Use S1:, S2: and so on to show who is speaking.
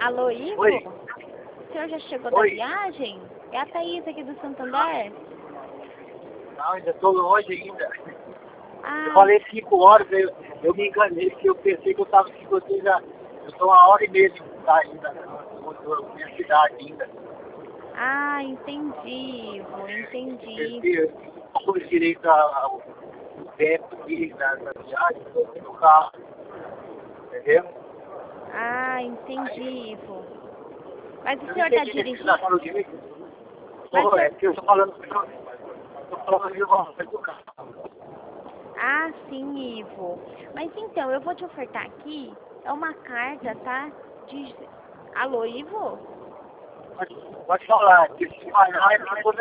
S1: Alô, Ivo?
S2: Oi.
S1: O senhor já chegou da
S2: Oi.
S1: viagem? É a Thaís aqui do Santander.
S2: Não, ainda estou longe ainda.
S1: Ah,
S2: Eu falei 5 horas, eu me enganei, que eu pensei que eu estava que você já. Eu estou 1h30 de estar ainda na minha cidade ainda.
S1: ah, entendi, Ivo, entendi.
S2: Eu não direito ao tempo aqui na viagem, no carro. Entendeu?
S1: Ah, entendi, Ivo. Mas o
S2: Eu não
S1: senhor está
S2: entendi o que você está
S1: dirigindo?
S2: falando direito.
S1: Mas o
S2: É
S1: senhor...
S2: que eu estou falando de você do carro.
S1: Ah, sim, Ivo. Mas então, eu vou te ofertar aqui, é uma carta, tá? De... Alô, Ivo?
S2: Pode falar, que se falhar, eu não vou